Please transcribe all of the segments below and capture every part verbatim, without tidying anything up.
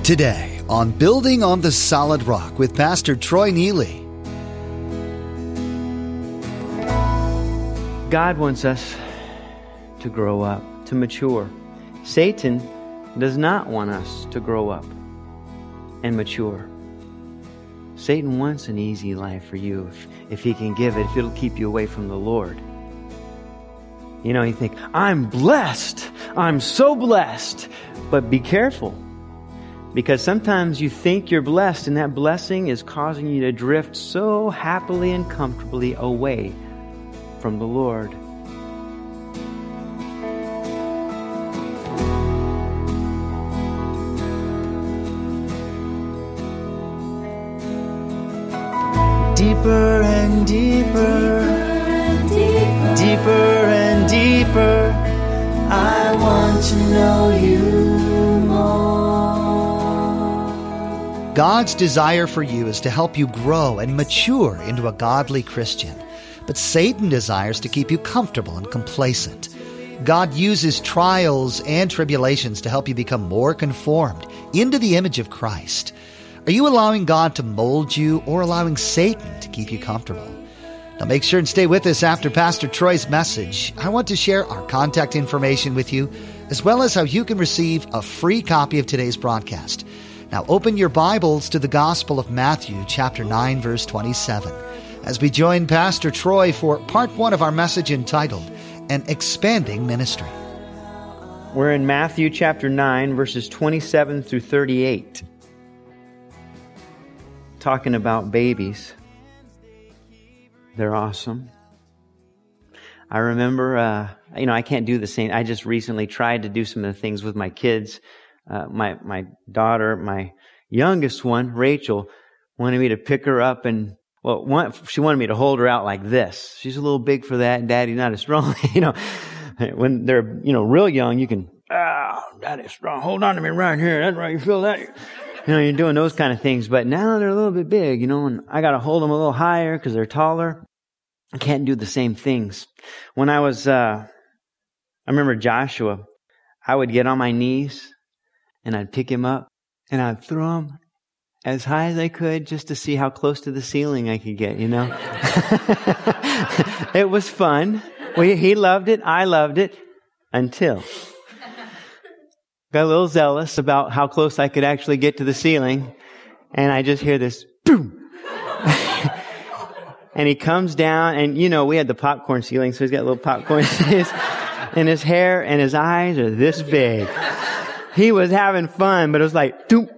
Today on Building on the Solid Rock with Pastor Troy Neely. God wants us to grow up, to mature. Satan does not want us to grow up and mature. Satan wants an easy life for you if, if he can give it, if it'll keep you away from the Lord. You know, you think, I'm blessed. I'm so blessed. But be careful. Because sometimes you think you're blessed, and that blessing is causing you to drift so happily and comfortably away from the Lord. Deeper and deeper, deeper, deeper and deeper, I want to know you more. God's desire for you is to help you grow and mature into a godly Christian. But Satan desires to keep you comfortable and complacent. God uses trials and tribulations to help you become more conformed into the image of Christ. Are you allowing God to mold you or allowing Satan to keep you comfortable? Now make sure and stay with us after Pastor Troy's message. I want to share our contact information with you, as well as how you can receive a free copy of today's broadcast. Now open your Bibles to the Gospel of Matthew, chapter nine, verse twenty-seven, as we join Pastor Troy for part one of our message entitled, An Expanding Ministry. We're in Matthew chapter nine, verses twenty-seven through thirty-eight. Talking about babies. They're awesome. I remember, uh, you know, I can't do the same. I just recently tried to do some of the things with my kids. Uh, my, my daughter, my youngest one, Rachel, wanted me to pick her up and, well, one, she wanted me to hold her out like this. She's a little big for that, and Daddy's not as strong. You know, when they're, you know, real young, you can, ah, Daddy's strong. Hold on to me right here. That's right. You feel that? You know, you're doing those kind of things. But now they're a little bit big, you know, and I got to hold them a little higher because they're taller. I can't do the same things. When I was, uh, I remember Joshua, I would get on my knees and I'd pick him up and I'd throw him as high as I could just to see how close to the ceiling I could get, you know. It was fun. We, he loved it. I loved it until got a little zealous about how close I could actually get to the ceiling. And I just hear this boom. And he comes down, and you know, we had the popcorn ceiling, so he's got little popcorn and his hair and his eyes are this big. He was having fun, but it was like, doom.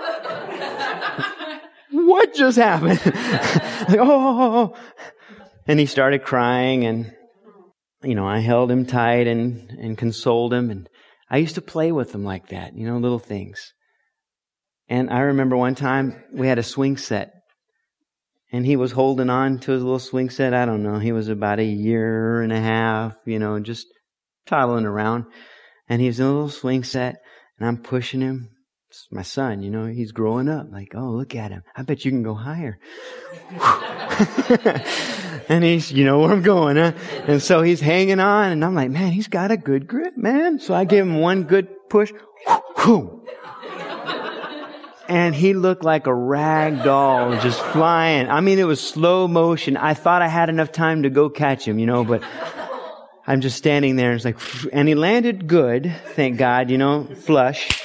What just happened? Like, oh, and he started crying, and you know, I held him tight and and consoled him, and I used to play with him like that, you know, little things. And I remember one time we had a swing set, and he was holding on to his little swing set. I don't know, he was about a year and a half, you know, just toddling around, and he was in a little swing set. And I'm pushing him. It's my son, you know, he's growing up. Like, oh, look at him. I bet you can go higher. And he's, you know where I'm going, huh? And so he's hanging on. And I'm like, man, he's got a good grip, man. So I give him one good push. And he looked like a rag doll just flying. I mean, it was slow motion. I thought I had enough time to go catch him, you know, but I'm just standing there, and it's like, and he landed good, thank God, you know, flush.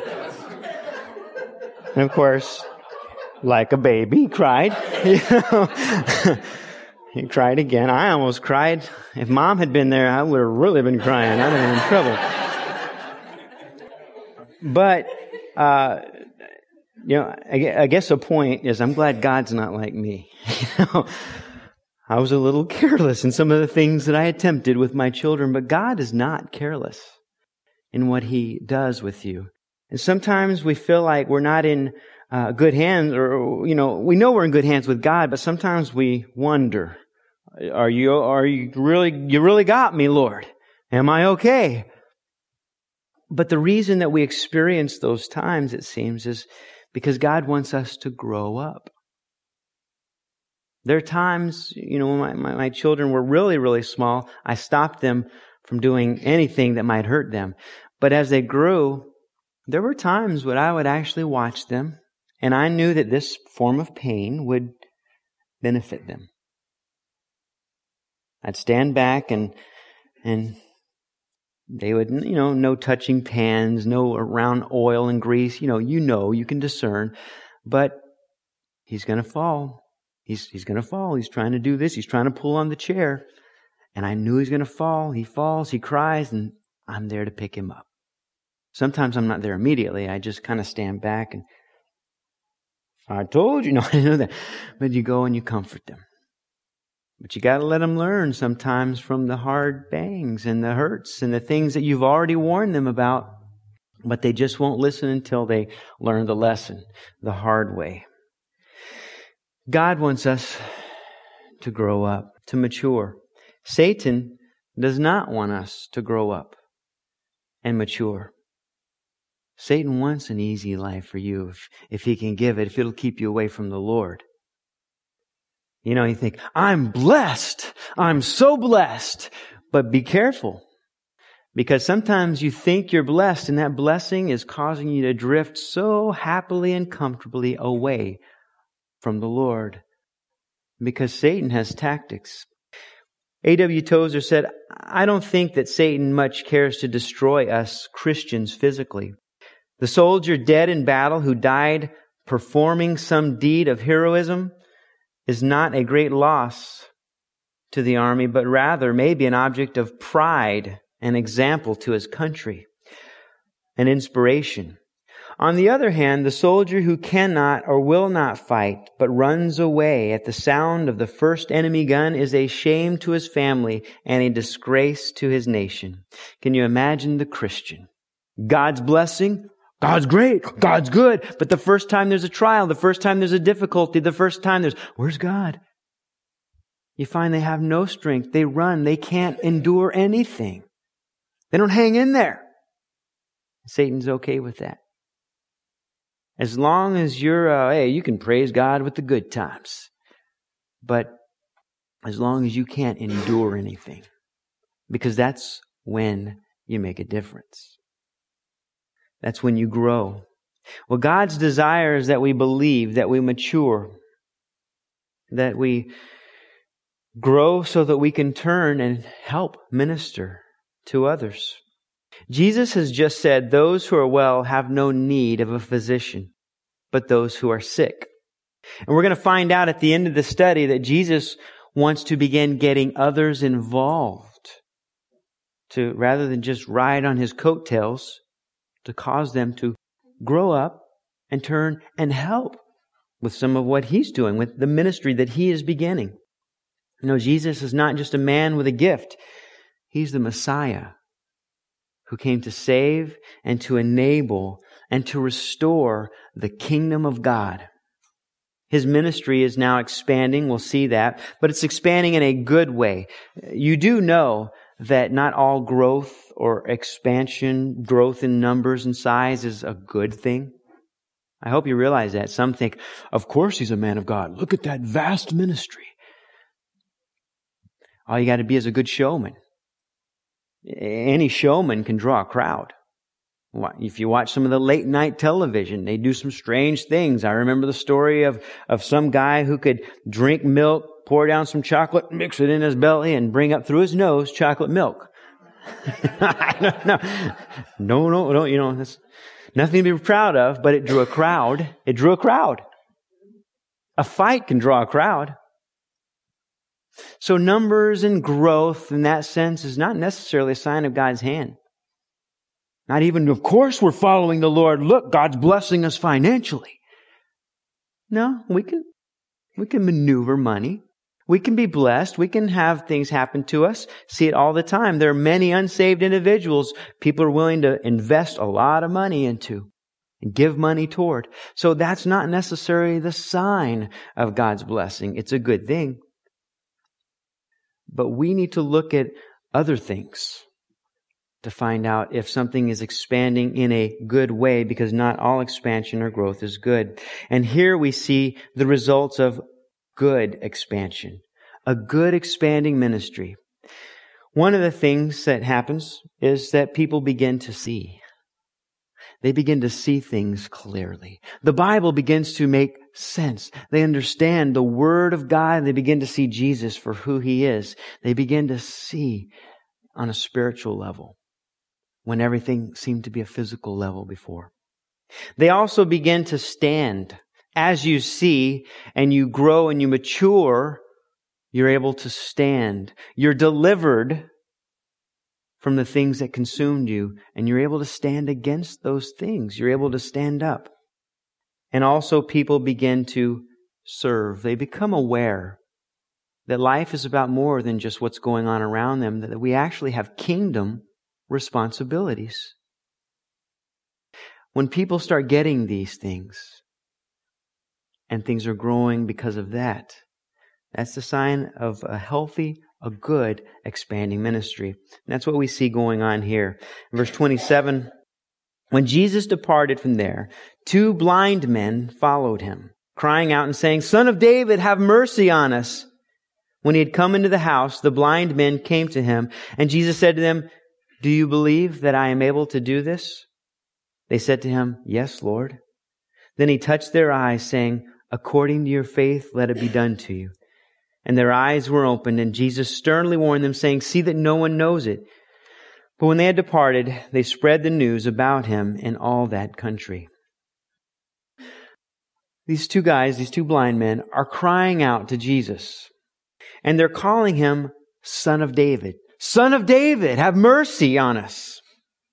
And of course, like a baby, he cried. You know? He cried again. I almost cried. If Mom had been there, I would have really been crying. I'd have been in trouble. But, uh, you know, I guess the point is I'm glad God's not like me. You know? I was a little careless in some of the things that I attempted with my children, but God is not careless in what He does with you. And sometimes we feel like we're not in uh, good hands, or, you know, we know we're in good hands with God, but sometimes we wonder, are you, are you really, you really got me, Lord? Am I okay? But the reason that we experience those times, it seems, is because God wants us to grow up. There are times, you know, when my, my, my children were really, really small, I stopped them from doing anything that might hurt them. But as they grew, there were times when I would actually watch them, and I knew that this form of pain would benefit them. I'd stand back and and they would, you know, no touching pans, no around oil and grease. You know, you know, you can discern. But he's going to fall. He's he's going to fall. He's trying to do this. He's trying to pull on the chair. And I knew he's going to fall. He falls. He cries. And I'm there to pick him up. Sometimes I'm not there immediately. I just kind of stand back and I told you. No, I didn't know that. But you go and you comfort them. But you got to let them learn sometimes from the hard bangs and the hurts and the things that you've already warned them about. But they just won't listen until they learn the lesson the hard way. God wants us to grow up, to mature. Satan does not want us to grow up and mature. Satan wants an easy life for you if, if he can give it, if it'll keep you away from the Lord. You know, you think, I'm blessed. I'm so blessed. But be careful. Because sometimes you think you're blessed and that blessing is causing you to drift so happily and comfortably away from the Lord. Because Satan has tactics. A W Tozer said, I don't think that Satan much cares to destroy us Christians physically. The soldier dead in battle who died performing some deed of heroism is not a great loss to the army, but rather maybe an object of pride, an example to his country, an inspiration. On the other hand, the soldier who cannot or will not fight, but runs away at the sound of the first enemy gun is a shame to his family and a disgrace to his nation. Can you imagine the Christian? God's blessing? God's great. God's good. But the first time there's a trial, the first time there's a difficulty, the first time there's, where's God? You find they have no strength. They run. They can't endure anything. They don't hang in there. Satan's okay with that. As long as you're, uh, hey, you can praise God with the good times. But as long as you can't endure anything. Because that's when you make a difference. That's when you grow. Well, God's desire is that we believe, that we mature, that we grow so that we can turn and help minister to others. Jesus has just said, those who are well have no need of a physician, but those who are sick. And we're going to find out at the end of the study that Jesus wants to begin getting others involved to, rather than just ride on his coattails, to cause them to grow up and turn and help with some of what he's doing, with the ministry that he is beginning. You know, Jesus is not just a man with a gift. He's the Messiah who came to save and to enable and to restore the kingdom of God. His ministry is now expanding. We'll see that. But it's expanding in a good way. You do know that not all growth or expansion, growth in numbers and size is a good thing. I hope you realize that. Some think, of course he's a man of God. Look at that vast ministry. All you got to be is a good showman. Any showman can draw a crowd. If you watch some of the late night television, they do some strange things. I remember the story of, of some guy who could drink milk, pour down some chocolate, mix it in his belly, and bring up through his nose chocolate milk. no, no, no, no, you know, that's nothing to be proud of, but it drew a crowd. It drew a crowd. A fight can draw a crowd. So numbers and growth in that sense is not necessarily a sign of God's hand. Not even, of course, we're following the Lord. Look, God's blessing us financially. No, we can, we can maneuver money. We can be blessed. We can have things happen to us. See it all the time. There are many unsaved individuals people are willing to invest a lot of money into and give money toward. So that's not necessarily the sign of God's blessing. It's a good thing. But we need to look at other things to find out if something is expanding in a good way, because not all expansion or growth is good. And here we see the results of good expansion, a good expanding ministry. One of the things that happens is that people begin to see. They begin to see things clearly. The Bible begins to make sense. They understand the Word of God, and they begin to see Jesus for who He is. They begin to see on a spiritual level when everything seemed to be a physical level before. They also begin to stand. As you see and you grow and you mature, you're able to stand. You're delivered from the things that consumed you, and you're able to stand against those things. You're able to stand up. And also people begin to serve. They become aware that life is about more than just what's going on around them, that we actually have kingdom responsibilities. When people start getting these things, and things are growing because of that, that's the sign of a healthy, a good, expanding ministry. And that's what we see going on here. In verse twenty-seven, when Jesus departed from there, two blind men followed Him, crying out and saying, "Son of David, have mercy on us." When He had come into the house, the blind men came to Him, and Jesus said to them, "Do you believe that I am able to do this?" They said to Him, "Yes, Lord." Then He touched their eyes, saying, "According to your faith, let it be done to you." And their eyes were opened, and Jesus sternly warned them, saying, "See that no one knows it." But when they had departed, they spread the news about Him in all that country. These two guys, these two blind men, are crying out to Jesus. And they're calling Him Son of David. Son of David, have mercy on us.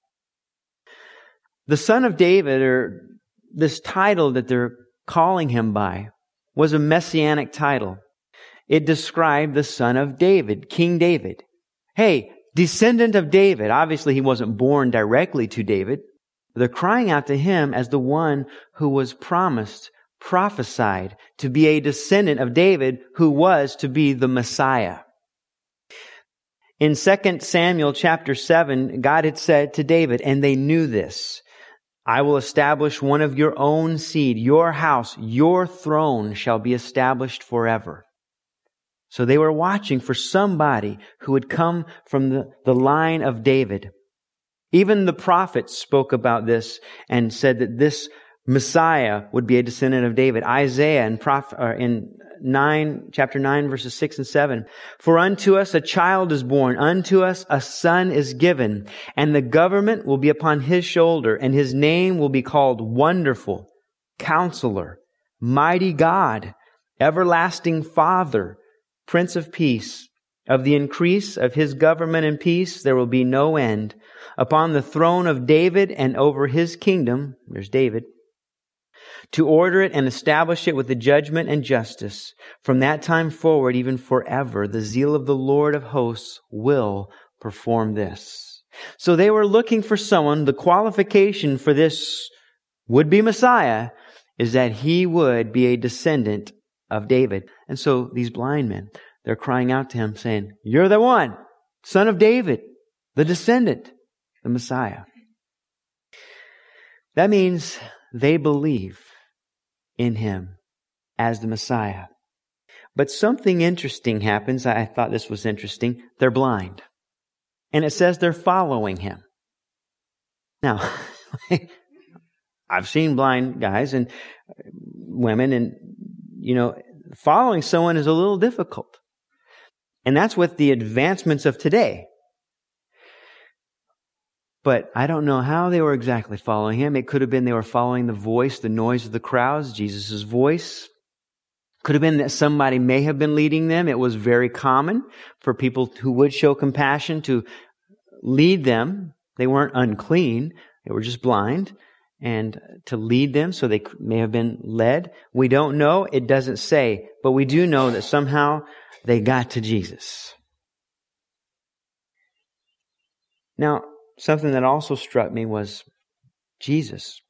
The Son of David, or this title that they're calling Him by, was a messianic title. It described the son of David, King David. Hey, descendant of David. Obviously, he wasn't born directly to David. They're crying out to Him as the one who was promised, prophesied to be a descendant of David, who was to be the Messiah. In Second Samuel chapter seven, God had said to David, and they knew this, "I will establish one of your own seed, your house, your throne shall be established forever." So they were watching for somebody who would come from the, the line of David. Even the prophets spoke about this and said that this Messiah would be a descendant of David. Isaiah in, Proph- or in nine, chapter nine, verses six and seven. "For unto us a child is born, unto us a son is given, and the government will be upon His shoulder, and His name will be called Wonderful, Counselor, Mighty God, Everlasting Father, Prince of Peace. Of the increase of His government and peace there will be no end, upon the throne of David and over His kingdom," there's David, "to order it and establish it with the judgment and justice. From that time forward, even forever, the zeal of the Lord of hosts will perform this." So they were looking for someone. The qualification for this would-be Messiah is that He would be a descendant of David. And so these blind men, they're crying out to Him saying, "You're the one, Son of David, the descendant, the Messiah." That means they believe in Him as the Messiah. But something interesting happens. I thought this was interesting. They're blind. And it says they're following Him. Now, I've seen blind guys and women, and, you know, following someone is a little difficult. And that's with the advancements of today. But I don't know how they were exactly following Him. It could have been they were following the voice, the noise of the crowds, Jesus' voice. Could have been that somebody may have been leading them. It was very common for people who would show compassion to lead them. They weren't unclean. They were just blind. And to lead them, so they may have been led. We don't know. It doesn't say. But we do know that somehow they got to Jesus. Now, something that also struck me was Jesus.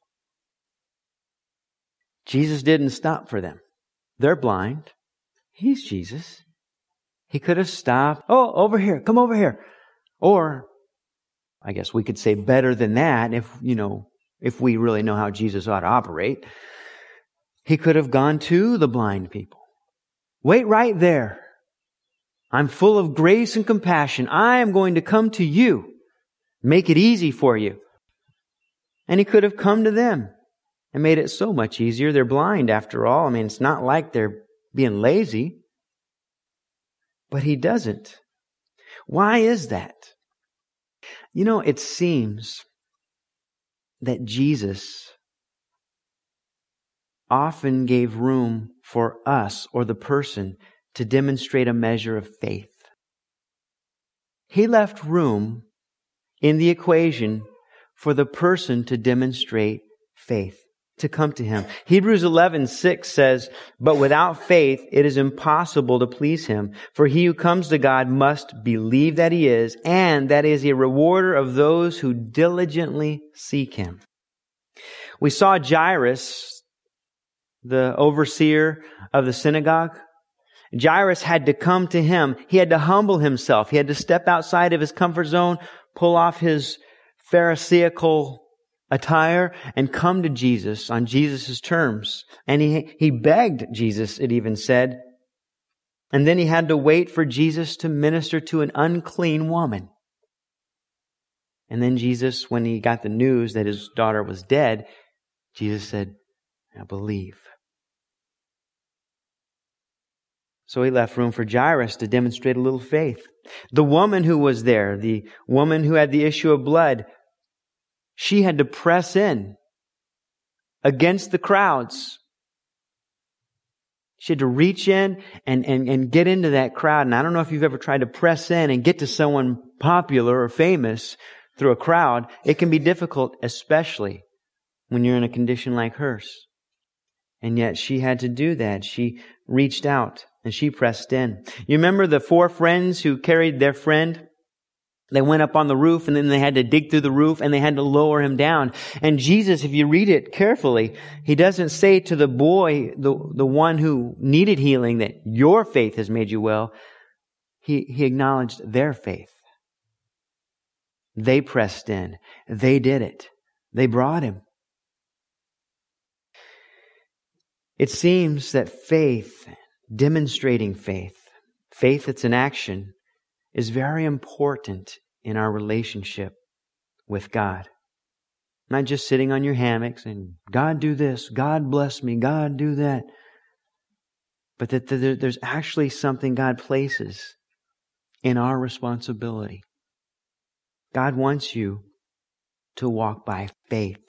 Jesus didn't stop for them. They're blind. He's Jesus. He could have stopped. "Oh, over here. Come over here." Or, I guess we could say better than that if, you know, if we really know how Jesus ought to operate. He could have gone to the blind people. "Wait right there. I'm full of grace and compassion. I am going to come to you. Make it easy for you." And He could have come to them and made it so much easier. They're blind after all. I mean, it's not like they're being lazy. But He doesn't. Why is that? You know, it seems that Jesus often gave room for us or the person to demonstrate a measure of faith. He left room in the equation for the person to demonstrate faith, to come to Him. Hebrews eleven six says, "But without faith it is impossible to please Him. For he who comes to God must believe that He is, and that He is a rewarder of those who diligently seek Him." We saw Jairus, the overseer of the synagogue. Jairus had to come to Him. He had to humble himself. He had to step outside of his comfort zone, pull off his Pharisaical attire, and come to Jesus on Jesus' terms. And he, he begged Jesus, it even said. And then he had to wait for Jesus to minister to an unclean woman. And then Jesus, when he got the news that his daughter was dead, Jesus said, "Now believe." So He left room for Jairus to demonstrate a little faith. The woman who was there, the woman who had the issue of blood, she had to press in against the crowds. She had to reach in and, and, and get into that crowd. And I don't know if you've ever tried to press in and get to someone popular or famous through a crowd. It can be difficult, especially when you're in a condition like hers. And yet she had to do that. She reached out and she pressed in. You remember the four friends who carried their friend? They went up on the roof and then they had to dig through the roof and they had to lower him down. And Jesus, if you read it carefully, He doesn't say to the boy, the, the one who needed healing, that your faith has made you well. He, he acknowledged their faith. They pressed in. They did it. They brought him. It seems that faith, demonstrating faith, faith that's in action, is very important in our relationship with God. Not just sitting on your hammock saying, "God do this, God bless me, God do that." But that there's actually something God places in our responsibility. God wants you to walk by faith.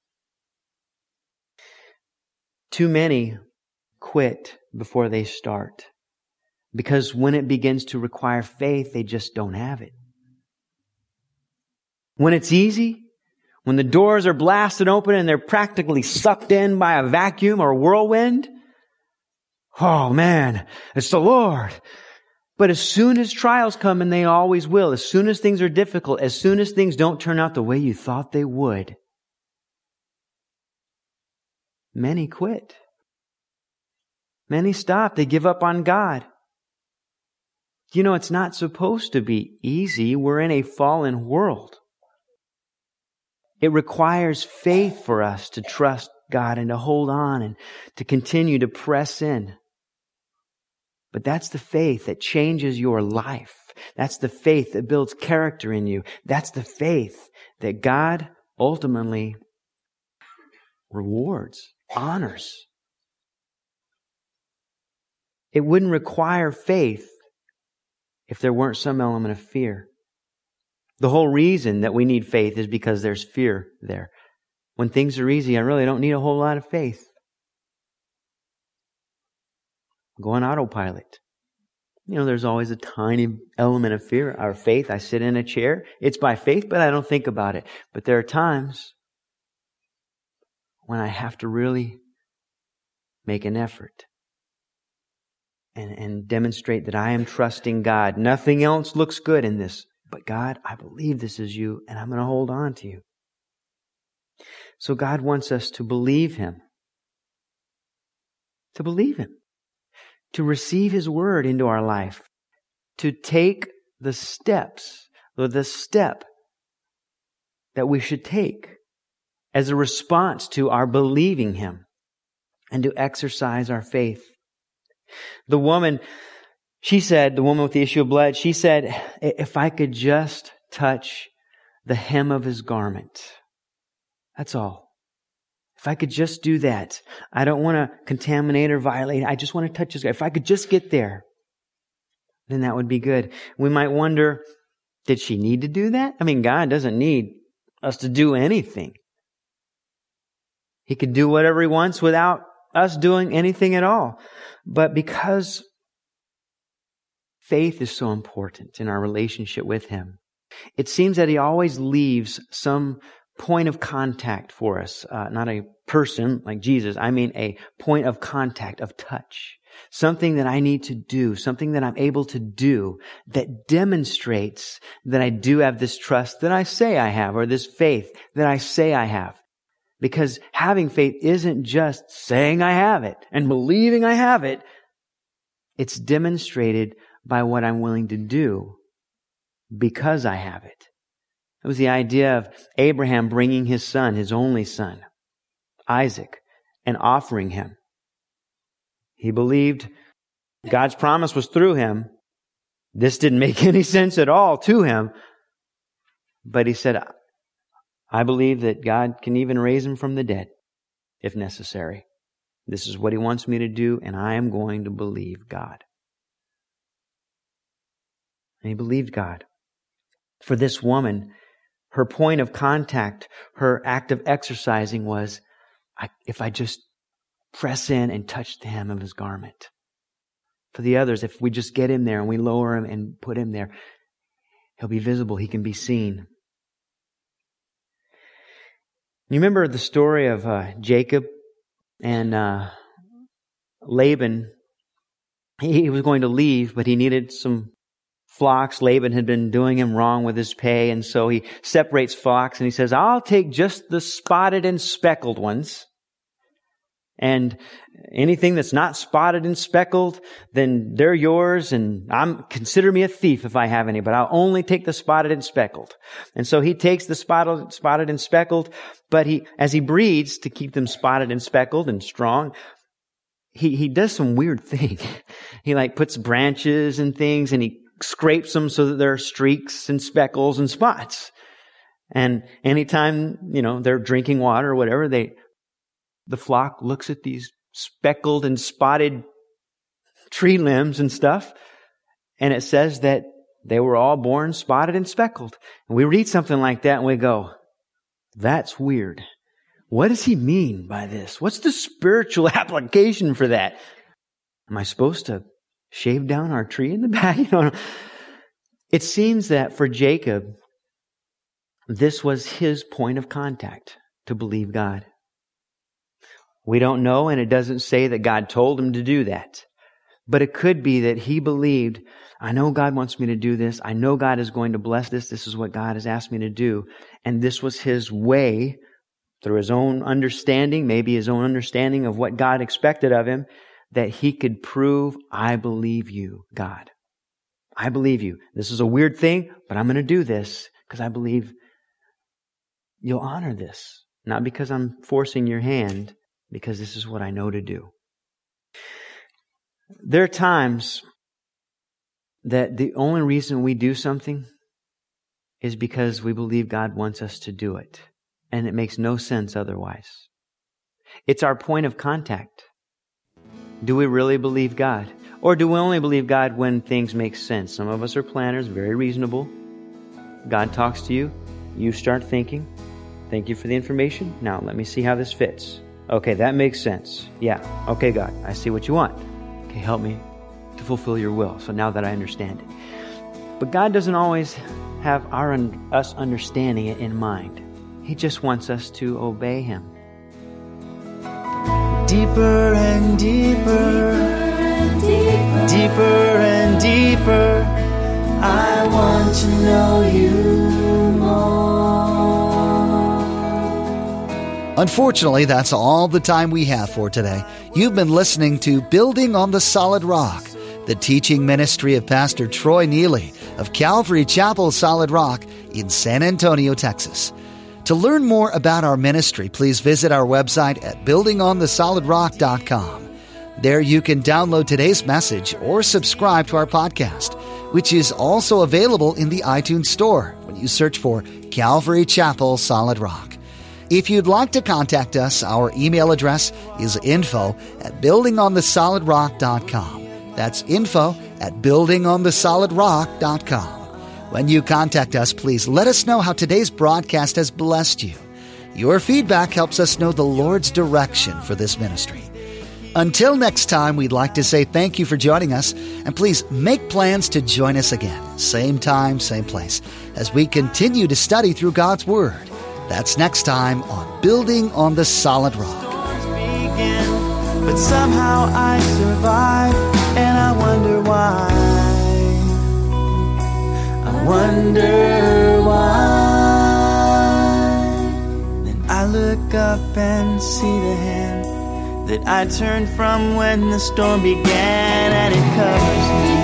Too many quit before they start. Because when it begins to require faith, they just don't have it. When it's easy, when the doors are blasted open and they're practically sucked in by a vacuum or a whirlwind, oh man, it's the Lord. But as soon as trials come, and they always will, as soon as things are difficult, as soon as things don't turn out the way you thought they would, many quit. Many stop. They give up on God. You know, it's not supposed to be easy. We're in a fallen world. It requires faith for us to trust God and to hold on and to continue to press in. But that's the faith that changes your life. That's the faith that builds character in you. That's the faith that God ultimately rewards, honors. It wouldn't require faith if there weren't some element of fear. The whole reason that we need faith is because there's fear there. When things are easy, I really don't need a whole lot of faith. Go on autopilot. You know, there's always a tiny element of fear or faith. I sit in a chair. It's by faith, but I don't think about it. But there are times when I have to really make an effort and, and demonstrate that I am trusting God. Nothing else looks good in this. But God, I believe this is you, and I'm going to hold on to you. So God wants us to believe Him. To believe Him. To receive His Word into our life. To take the steps, or the step that we should take as a response to our believing Him, and to exercise our faith. The woman, she said, the woman with the issue of blood, she said, if I could just touch the hem of His garment, That's all. If I could just do that, I don't want to contaminate or violate. I just want to touch His garment. If I could just get there, then that would be good. We might wonder, did she need to do that? I mean, God doesn't need us to do anything. He could do whatever He wants without us doing anything at all. But because faith is so important in our relationship with Him, it seems that He always leaves some point of contact for us. Uh, not a person like Jesus. I mean a point of contact, of touch. Something that I need to do, something that I'm able to do that demonstrates that I do have this trust that I say I have, or this faith that I say I have. Because having faith isn't just saying I have it and believing I have it. It's demonstrated by what I'm willing to do because I have it. It was the idea of Abraham bringing his son, his only son, Isaac, and offering him. He believed God's promise was through him. This didn't make any sense at all to him. But he said, I believe that God can even raise him from the dead if necessary. This is what He wants me to do, and I am going to believe God. And he believed God. For this woman, her point of contact, her act of exercising was, I, if I just press in and touch the hem of His garment. For the others, if we just get Him there and we lower Him and put Him there, He'll be visible. He can be seen. You remember the story of uh, Jacob and uh, Laban? He, he was going to leave, but he needed some flocks. Laban had been doing him wrong with his pay, and so he separates flocks and he says, I'll take just the spotted and speckled ones. And anything that's not spotted and speckled, then they're yours, and I'm consider me a thief if I have any, but I'll only take the spotted and speckled. And so he takes the spotted, spotted and speckled, but he, as he breeds to keep them spotted and speckled and strong, he, he does some weird thing. He like puts branches and things, and he scrapes them so that there are streaks and speckles and spots. And anytime, you know, they're drinking water or whatever, they, the flock looks at these speckled and spotted tree limbs and stuff, and it says that they were all born spotted and speckled. And we read something like that and we go, that's weird. What does he mean by this? What's the spiritual application for that? Am I supposed to shave down our tree in the back? You know, it seems that for Jacob, this was his point of contact to believe God. We don't know, and it doesn't say that God told him to do that. But it could be that he believed, I know God wants me to do this. I know God is going to bless this. This is what God has asked me to do. And this was his way, through his own understanding, maybe his own understanding of what God expected of him, that he could prove, I believe you, God. I believe you. This is a weird thing, but I'm going to do this because I believe you'll honor this. Not because I'm forcing your hand, because this is what I know to do. There are times that the only reason we do something is because we believe God wants us to do it. And it makes no sense otherwise. It's our point of contact. Do we really believe God? Or do we only believe God when things make sense? Some of us are planners, very reasonable. God talks to you. You start thinking. Thank you for the information. Now let me see how this fits. Okay, that makes sense. Yeah. Okay, God, I see what you want. Okay, help me to fulfill your will. So now that I understand it. But God doesn't always have our us understanding it in mind. He just wants us to obey Him. Deeper and deeper, deeper, deeper and deeper, I want to know you more. Unfortunately, that's all the time we have for today. You've been listening to Building on the Solid Rock, the teaching ministry of Pastor Troy Neely of Calvary Chapel Solid Rock in San Antonio, Texas. To learn more about our ministry, please visit our website at building on the solid rock dot com. There you can download today's message or subscribe to our podcast, which is also available in the iTunes Store when you search for Calvary Chapel Solid Rock. If you'd like to contact us, our email address is info at building on the solid rock dot com. That's info at building on the solid rock dot com. When you contact us, please let us know how today's broadcast has blessed you. Your feedback helps us know the Lord's direction for this ministry. Until next time, we'd like to say thank you for joining us, and please make plans to join us again, same time, same place, as we continue to study through God's Word. That's next time on Building on the Solid Rock. Storms begin, but somehow I survive, and I wonder why. I wonder why. Then I look up and see the hand that I turned from when the storm began, and it covers me.